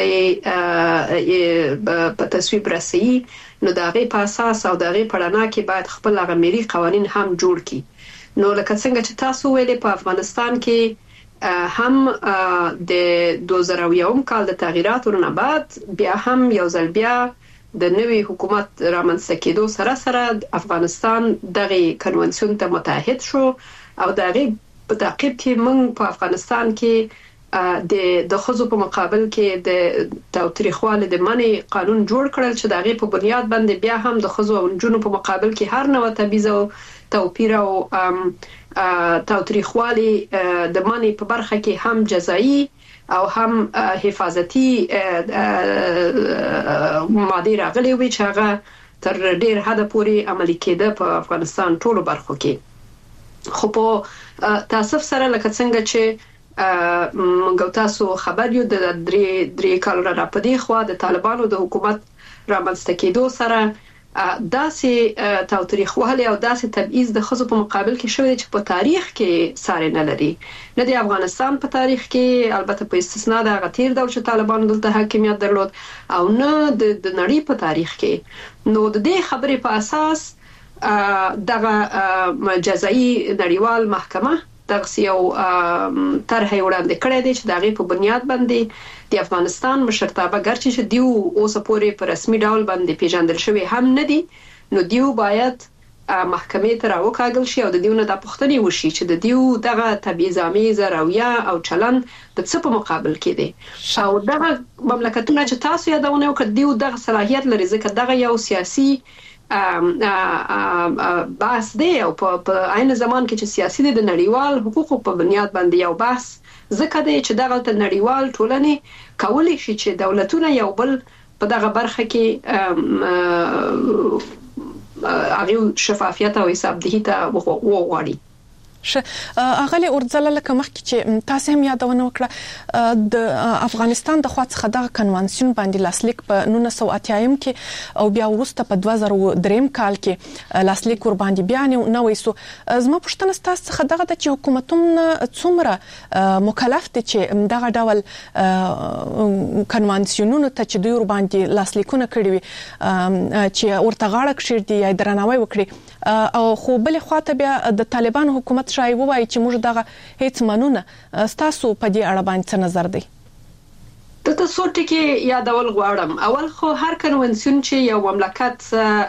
په تصویب رسوي، نو د هغې په اساس او د هغې په رڼا کې باید خپل هغه ملي قوانین هم جوړ کړي. نو لکه څنګه چې تاسو ویلي په افغانستان کې هم د دوه زره یو کال د تغییراتو نه بعد بیا هم یو ځل بیا د نوي حکومت رامنځته کېدو سره سره افغانستان دغه کنونسیون ته متحد شو او دغه په تعقیب کې موږ په افغانستان کې د د ښځو په مقابل کې د تاوتریخوالي د منع قانون جوړ کړل چې دغه په بنیاد باندې بیا هم د ښځو او نجونو په مقابل کې هر نوع تبعیض او توپیر او تاوتریخوالي د منع په برخه کې هم جزایی او هم حفاظتي ماده راغلي وي چې هغه تر ډیر حد پورې عملي کېده په افغانستان ټولو برخو کې. خو په تاسف سره لکه څنګه چې موږ تاسو خبر یو د درې درې کال را پدې خو د طالبانو د حکومت رامنځته کېدو سره داسې تاوتریخوالی او داسې تبعیض د ښځو په مقابل کې شوی چې په تاریخ کې ساری نه لري، نه د افغانستان په تاریخ کې، البته په استثنا د هغه تیر ډول چې طالبانو دلته حاکمیت درلود، او نه د نړۍ په تاریخ کې. نو د دې خبرې په اساس دغه جزایي نړیوال محکمه دغه یو طرح وړاندې کړی دی چې د هغې په بنیاد باندې د افغانستان مشرتابه ګرچې چې دیو اوسه پورې په رسمي ډول باندې پیژندل شوی هم نه دي، نو دیو باید محکمې ته راوکاږل شي او د دیو نه دا پوښتنې وشي چې د دیو دغه تبعیض‌آمیزه رویه او چلند د څه په مقابل کې دی او دغه مملکتونه چې تاسو یادونه وکړه دیو دغه صلاحیت لري ځکه دغه یو سیاسي بحث دی او په عین زمان کې چې سیاسي د نړیوال حقوقو په بنیاد باندې یو بحث ځکه دی چې دغه نړیوال ټولنې کولی شي چې دولتونه یو بل په دغه برخه کې هغه شفافیت او حساب دهی ته وغواړي. ش اغلی اورځل لکه مخکې چې تاسو هم یادونه وکړه د افغانستان د خوا څخه د کنوانسیون باندې لاسلیک په نولس سوه اتیا کې او بیا وروسته په دوه زره او درې کال کې لاسلیک ور باندې بیان نو وېسو. زما پوښتنه تاسو څخه دغه د چې حکومتونه څومره مکلف دي چې دغه ډول کنوانسیونونو ته چې دوی ور باندې لاسلیکونه کړی وي چې ورته غاړه کړی یا درناوی وکړي او خو بل خواته بیا د طالبان حکومت شای وایي چې موږ دغه هیڅ منونه تاسو په دې اړه باندې څه نظر دی؟ د تاسو ټکی یادول غواړم. اول خو هر کنونسیون چې یو مملکت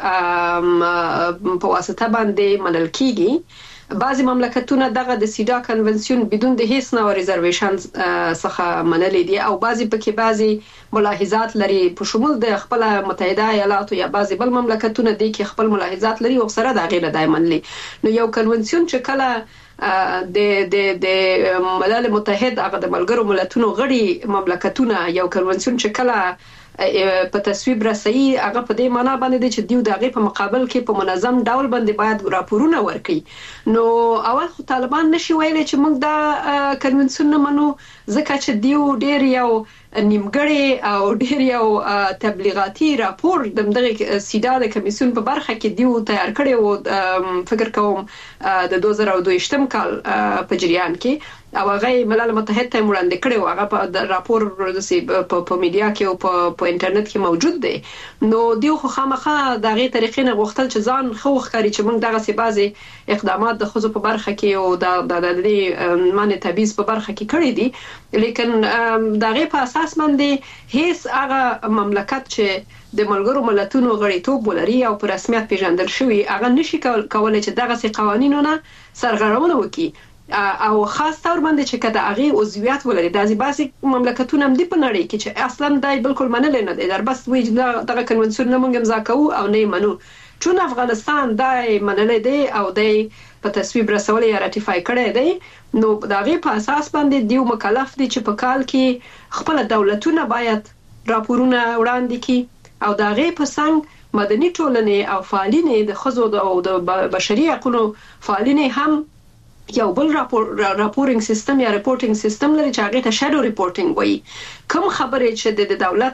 په واسطه باندې منل کیږي، بعضی مملکتونه دغه د سیدا کنونسیون بدون د هیڅ نوع ریزرویشن څخه منلي دي او بعضی پکې بعضی ملاحظات لري په شمول د خپل متحده ایالاتو یا بعضی بل مملکتونه دي کې خپل ملاحظات لري او سره د غیر دایمن لري. نو یو کنونسیون چې کله د د د ملل متحد هغه د ملګرو ملتونو غړي مملکتونه یو کنونسیون چې کله په تصویب رسي هغه په دې معنی باندې چې دیو دغه په مقابل کې په منظم ډول باندې باید راپورونه ورکړي. نو اول خو طالبان نشي ویلي چې موږ دا کنونسیون نه منو ځکه چې دیو ډیر یو نیمګړی او ډیر یو تبلیغاتي راپور د دغه سیدا د کمیسیون په برخه کې دیو تیار کړی او فکر کوم د دوه زره او دوه کال په جریان کې او هغه ملل متحد ته وړاندې کړی او هغه په راپور په میډیا کې او په انټرنیټ کې موجود دی. نو دیو خو خامخا دغه طریقې نه غوښتل چې ځان خو ښکاري چې موږ دغه سی بازي اقدامات د خزو په برخه کې او د د د معنی تبعیض په برخه کې کړی دي، لیکن دغه په اساس باندې هیڅ هغه مملکت چې د ملګرو ملتونو غړیتوب ولري او په رسمیت پیژندل شوی هغه نشي کولای چې دغه سی قوانینونه سرغړونه وکړي او خاص تور باندې چې کده هغه عضویت ولري. د بعضي مملکتونو هم دی په نړۍ کې چې اصلا دای بالکل منل نه دي، در بس وی دغه کنونسیون نه مونږ امضا کوو او نه منو. چون افغانستان دای منل دی او دای په تصویب رسول یا راتیفای کړی دی، نو دغه په اساس باندې دیو مکلف دي چې په کال کې خپل دولتونه باید راپورونه وړاندې کړي او دغه په څنګه مدني ټولنې او فعالین د خزو او د بشري حقوقو فعالین هم یو بل راپور راپورینګ سیستم یا ریپورټینګ سیستم لري چې هغه ته شادو ریپورټینګ وایي. کوم خبرې چې د دولت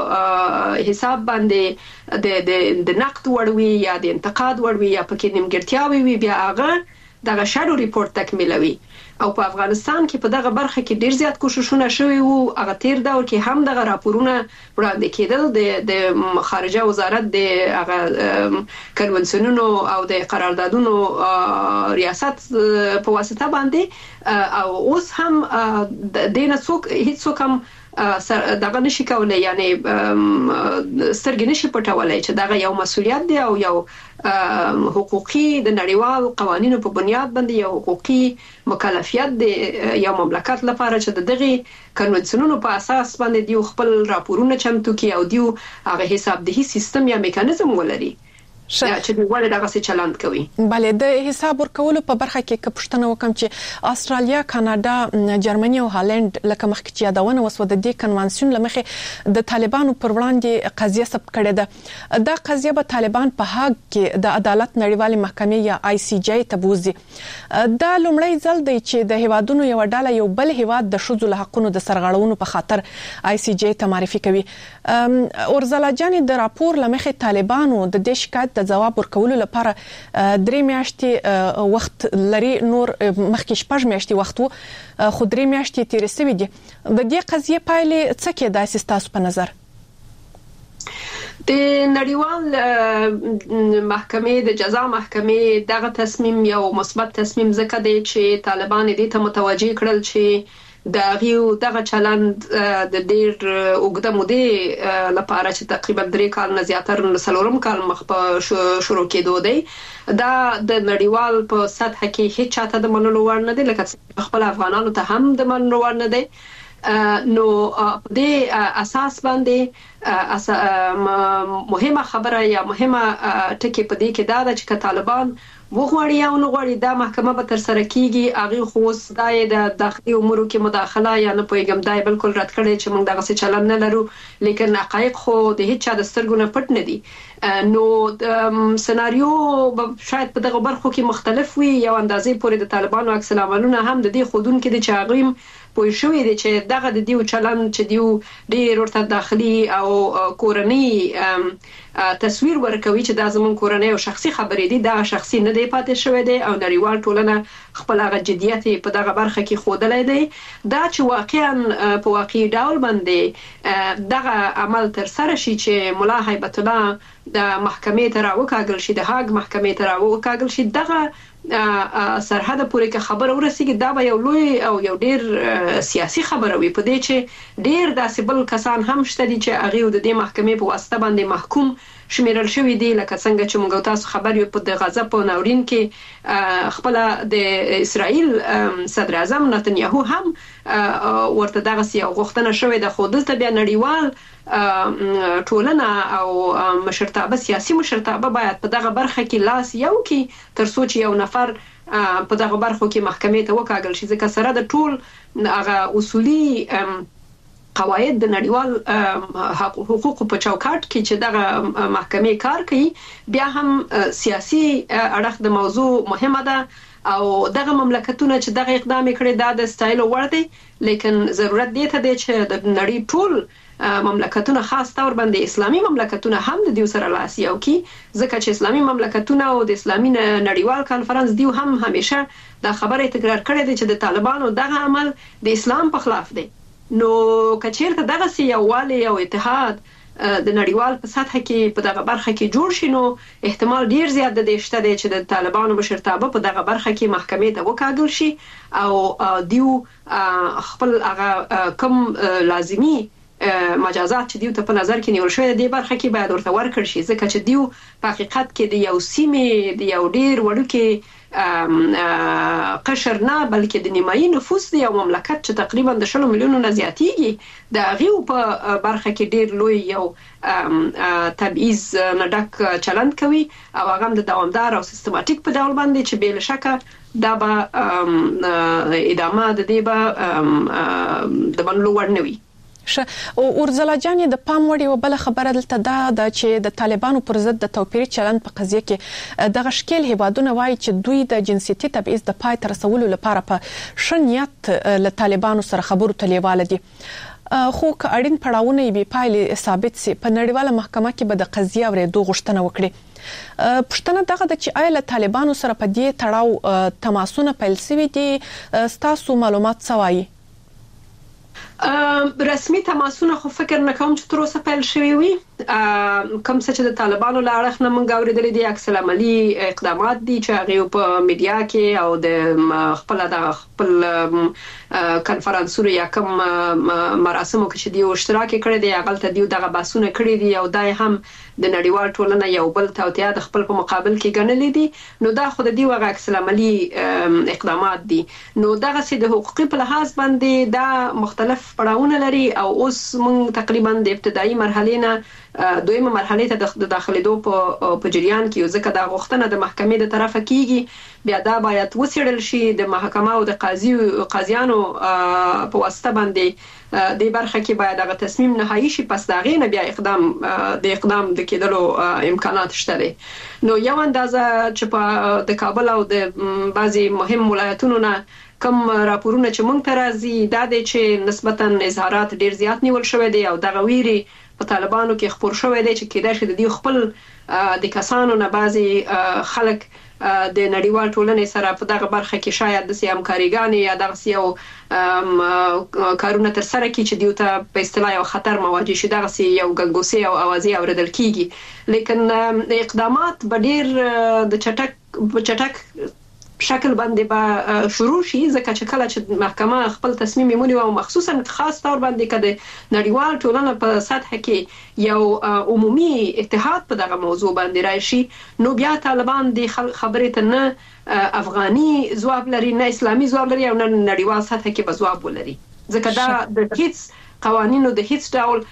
په حساب باندې د د د نقد وړوي یا د انتقاد وړوي یا پکې نیمګړتیاوي وي بیا هغه دغه شادو ریپورت تکمیلوي. او په افغانستان کې په دغه برخه کې ډیر زیات کوششونه شوي وو. هغه تیر دور کې هم دغه راپورونه وړاندې کېدل د د خارجه وزارت د هغه کنونسیونونو او د قراردادونو ریاست په واسطه باندې او اوس هم د دینه څوک هیڅ څوک هم دغه نشي کولای، یعنی سترګې نشي پټولای چې دغه یو مسولیت دی او یو حقوقي د نړیوال قوانینو په بنیاد باندې یو حقوقي مکلفیت دی یو مملکت لپاره چې دغه کنونسیونونو په اساس باندې دیو خپل راپورونه چمتو کوي او دیو هغه حساب دهي سیستم یا میکانیزم ولري چې ولې دغه څه چلند کوي. بله د حساب ورکولو په برخه کې کپشتنه وکم چې استرالیا، کاناډا، جرمني او هالند لکه مخکې چې یادونه وسو د دې کنوانسیون لمخې د طالبانو پر وړاندې قضیه ثبت کړې ده. دا قضیه به طالبان په هاګ کې د عدالت نړیوالې محکمې یا آی سی جی ته بوزي. دا لومړی ځل دی چې د هیوادونو یو ډله یو بل هیواد د ښځو له حقوقو د سرغړونو په خاطر آی سی جی ته معرفي کوي. اورځلا جان د راپور لمخې طالبانو د دې شکایت د جواب ورکولو لپاره درې میاشتې وخت لري، نور مخکې شپږ میاشتې وخت وو خو درې میاشتې تیرې شوې دي. د دې قضیې پایلې څه کېدای ستاسو په نظر؟ د نړیوال محکمې د جزا محکمې دغه تصمیم یو مثبت تصمیم ځکه دی چې طالبان دې ته متوجه کړل چې د غیو دغه چلند د ډیر اوږده مودې لپاره چې تقریبا درې کال نه زیاتره سلورم کال مخ په شروع کېدو دی، دا د نړیوال په سطح کې هیڅ چاته د منلو وړ نه دی، لکه خپل افغانانو ته هم د منلو وړ نه دی. نو په دې اساس باندې مهمه خبره یا مهمه ټکی په دې کې دا ده چې طالبان وغواړي یا نه غواړي دا محکمه به تر سره کیږي. هغه خو دای د داخلي امورو کې مداخله یا نه پویګم دای بالکل رد کړي چې موږ دغه څه چلن نه لرو، لیکن حقایق خو د هیڅ چا د سترګو نه پټ نه دي. نو سناریو شاید په دغه برخو کې مختلف وي. یو اندازې پورې د طالبانو عکس العملونه هم د دې خودون کې د چاغیم پوه شوې دي چې دغه د دیو چلن چې دیو ډېر ورته داخلي او کورنۍ تصویر ورکوي چې دا زمون کورنۍ او شخصي خبرې دي، دا شخصي نه دی پاتې شوی دی او نړیوال ټولنه خپل هغه جديت په دغه برخه کې خودلای دی. دا چې واقعا په واقعي ډول باندې دغه عمل تر سره شي چې مولا هیبت الله د محکمې ته راوکاږل شي، د هاګ محکمې ته راوکاږل شي، دغه سرحد پورې کې خبر ورسیږي، دا به یو لوی او یو ډیر سیاسي خبره وي. په دې چې ډیر داسې بل کسان هم شته دي چې هغه د دې محکمې په واسطه باندې محکوم شمیرل شوی دی، لکه څنګه چې موږ تاسو خبر یو په غزه په ناورین کې خپل د اسرائیل صدر اعظم نتنیاهو هم ورته دغه یو غوښتنه شوې ده، خو دلته بیا نړیوال ټولنه او مشرتابه سیاسي مشرتابه باید په دغه برخه کې لاس یو کې تر څو چې یو نفر په دغه برخو کې محکمې ته وکاږل شي، ځکه سره د ټول هغه اصولي قواعد د نړیوال حقوقو په چوکاټ کې چې دغه محکمې کار کوي، بیا هم سیاسي اړخ د موضوع مهمه ده او دغه مملکتونه چې دغه اقدام کړي دا د ستایلو وړ دی، لیکن ضرورت دی ته دی چې د نړۍ ټول مملکتونه خاص تور باندې اسلامي مملکتونه هم د دې سره لاس یو کی، ځکه چې اسلامي مملکتونه او د اسلامي نړیوال کانفرنس دیو هم همیشه دا خبره تکرار کړې ده چې د طالبانو دغه عمل د اسلام په خلاف دی. نو کچیرته دغه سی یووالی او اتحاد د نړیوال په سطح کې په دغه برخه کې جوړ شي، نو احتمال ډیر زیات د دې شته دی چې د طالبانو مشرتابه په دغه برخه کې محکمې ته وکاږل شي او دیو خپل هغه کم لازمی مجازات چې دیو ته په نظر کې نیول شوی دی برخه کې باید ورته ورکړ شي، ځکه چې دیو په حقیقت کې د یو سیمې د یو ډیر وړوکی قشر نه بلکې د نیمایي نفوس دی، یو مملکت چې تقریبا د شلو میلیونو نه زیاتیږي، د هغه په برخه کې ډیر لوی یو تبعیض نه ډک چلند کوي او هغه د دوامدار او سیستماتیک په ډول باندې چې بل شکه دا به ادامه د دې به د بنلو ور نه وي. ش او ورزلا جانې د پام وړ یو بل خبره دلته دا د چې د طالبانو پر ضد د توپیري چلند په قضیه کې د غشکل هیوادونه وایي چې دوی د جنسيتي تبعیض د پای تر رسولو لپاره په شنیت له طالبانو سره خبرو تلیواله دي، خو که اړین پړاوونه به پایلې ثابت سي په نړیواله محکمه کې به د قضیه ورېدو غوښتنه وکړي. پښتنه دغه د چې آیا له طالبانو سره په دې تړاو تماسونه پیل شوي دي، ستاسو معلومات سوایي؟ رسمي تماسونه خو فکر نه کوم چې تر اوسه پیل شوي وي، کوم څه چې د طالبانو له اړخ نه موږ اورېدلي دي عکس العملي اقدامات دي چې هغه په میډیا کې او د خپل د خپل کانفرنسونو یا کوم مراسمو کې چې دی اشتراک کړی دی هغه ته دی دغه باسونه کړی دي او دای هم د نړیوال ټولنه یو بل توتیا د خپل په مقابل کې ګڼلې دي، نو دا خو د دی وغه عکس العملي اقدامات دي. نو دغه سي د حقوقي په لحاظ باندې دا مختلف پړاوونه لري او اوس موږ تقریبا د ابتدایي مرحله نه دویمه مرحله ته د داخليدو په په جریان کې یو ځکه دا غوښتنه د محکمې د طرفه کیږي، بیا دا باید وسیړل شي د محکمه او د قاضي قاضیانو په واسطه باندې د برخه کې باید هغه تصمیم نهایی شي، پس دا غي نه بیا اقدام د اقدام د کېدلو امکانات شته دي. نو یو اندازه چې په د کابل او د بعضي مهم ولایتونو نه کوم راپورونه چې مونږ ته راځي دا د چې نسبتا اظهارات ډیر زیات نیول شوی دی او دغه ویري په طالبانو کې خبر شوی دی چې کېدای شي د دې خپل د کسانو نه بعضي خلک د نړیوال ټولنې سره په دغه برخه کې شاید د سیام کاریګانی یا دغه یو کارونه تر سره کې چې دیو ته په اصطلاح یو خطر مواجه شي، دغه یو ګنګوسي او اوازي اوریدل کیږي، لیکن اقدامات به ډیر د چټک چټک شکل باندې به شروع شي، ځکه چې کله چې محکمه خپل تصمیم ونیو او مخصوصا خاص تور باندې کده نړیوال ټولنه په سطح کې یو عمومي اتحاد په دغه موضوع باندې راشي، نو بیا طالبان د خبرې ته نه افغاني ځواب لري نه اسلامي ځواب لري او نه نړیوال سطح کې به ځواب ولري، ځکه دا د هیڅ قوانینو د هیڅ ډول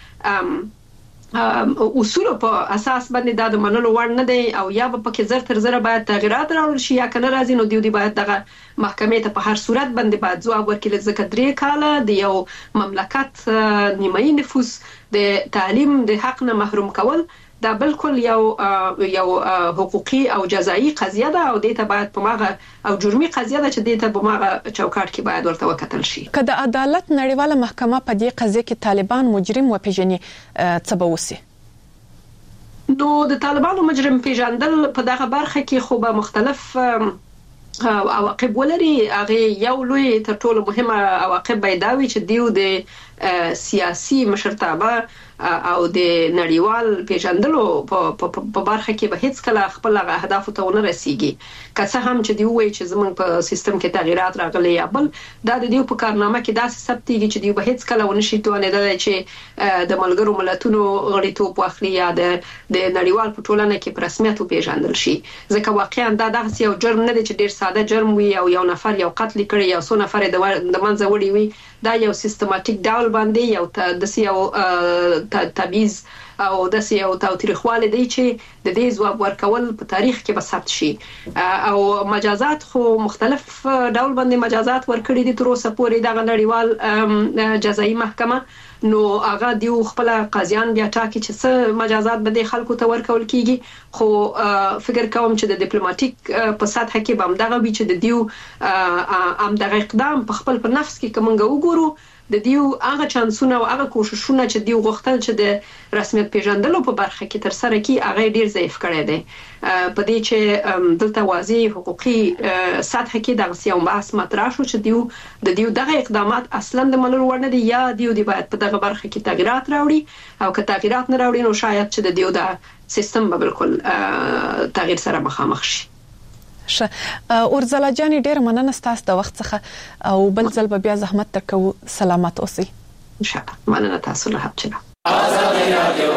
اصول په اساس باندې دا د منلو وړ نه دی او یا به پکې زر تر زر باید تغیرات راوړل شي یا کنه راځي نو دیو دی باید دغه محکمې ته په هر صورت باندې باید ځواب ورکړي ځکه درې کاله د یو مملکت نیمایي نفوس د تعلیم د حق نه محروم کول دا بالکل یو یو حقوقي او جزایی قضیه ده او دې ته باید په ماغه او جرمي قضیه ده چې دې ته په ماغه چوکاټ کې باید ورته وکتل شي. که د عدالت نړیواله محکمه په دې قضیه کې طالبان مجرم وپیژني څه به وسی؟ نو د طالبانو مجرم پیژندل په دغه برخه کې خو به مختلف عواقب ولري. هغه یو لوی تر ټولو مهمه عواقب به دا وي چې دیو د سیاسي مشرتابه او د نړیوال پیژندلو په برخه کې به هیڅ کله خپل اهداف ته ونه رسیږي. که څه هم چې دی وایي چې زمونږ په سیستم کې تغیرات راغلي یا بل دا د دیو په کارنامه کې داسې ثبتېږي چې دی به هیڅ کله ونه شي توانېدلی چې د ملګرو ملتونو غړیتوب واخلي یا د د نړیوال په ټولنه کې په رسمیت وپیژندل شي. ځکه واقعا دا دغسې یو جرم نه دی چې ډېر ساده جرم وي او یو نفر یو قتل کړي یا څو نفر د منځه وړي وي. دا یو سیستماتیک ډول باندې یو د یو تبعیض او د یو تاوتریخواله دی چې د دې ځواب ورکول په تاریخ کې به ثبت شي. او مجازات خو مختلف ډول باندې مجازات ورکړي دي تر اوسه پورې دغه نړیوال جزایي محکمه. نو هغه دیو خپل قاضیان بیا ټاکي چې څه مجازات به د خلکو ته ورکول کیږي. خو فکر کوم چې د ډیپلوماټیک په سطح کې به همدغه وي چې د دیو ام دغه اقدام په خپل په نفس کې کومنګ وګورو د دیو هغه چانسونه او هغه کوششونه چې دیو غوښتل چې د رسمیت پیژندلو په برخه کې تر سره کی هغه ډیر ضعیف کړی دی. په دې چې دلته واضح حقوقي سطح کې دغه یو بحث مطرح شو چې دیو د دیو دغه اقدامات اصلا د منلو وړ نه دي یا دیو دی باید په دغه برخه کې تغیرات راوړي او که تغیرات نه راوړي نو شاید چې د دیو د سیستم به بالکل تغییر سره مخامخ شي. شه اورزلا جان ډیر مننه ستاسو د وخت څخه او بل ځل به بیا زحمت تکو. سلامات اوسئ. ان شاء الله. مننه تاسو له حبچله. آزاد رادیو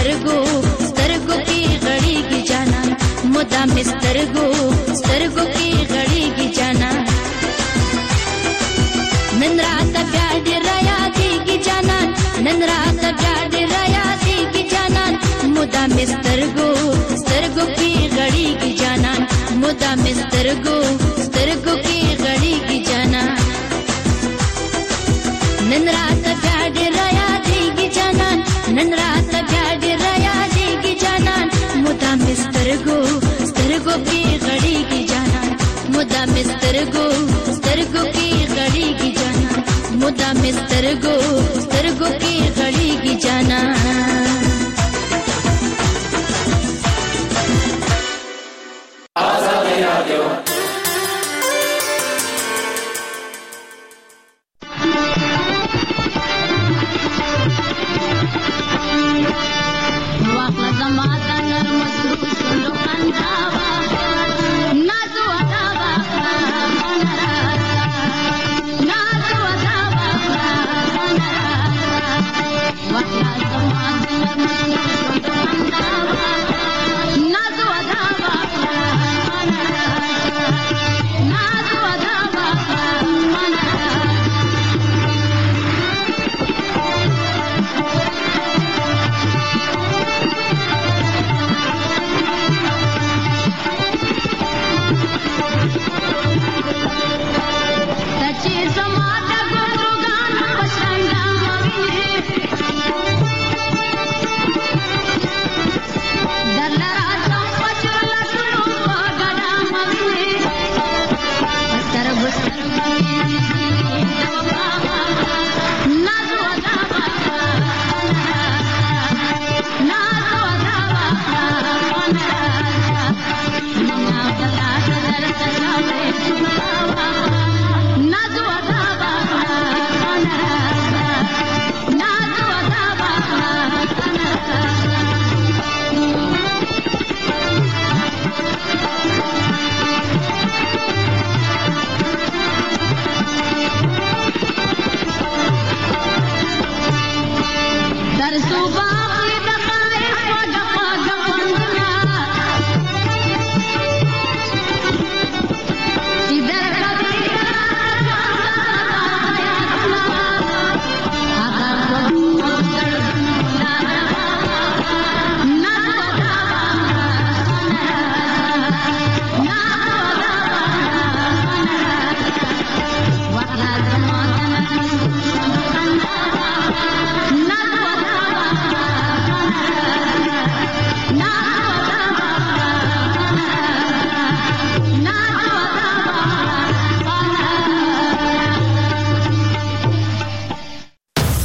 سترګو سترګو کې غړيږي جانان مدا مې سترګو سترګو کې غړيږي جانان نن رات بیا دې را یادېږي جانان نن رات بیا دې را یادېږي جانان مدا مې سترګو سترګو کې غړيږي جانان مدا مې سترګو سترګو کې غړيږي جانان نن رات بیا دې را یادېږي جانان نن رات بیا دې را یادېږي جانان مدا مې سترګو سترګو کې غړيږي جانان مدا مې سترګو سترګو کې غړيږي جانان مدا مې سترګو سترګو کې غړيږي جانان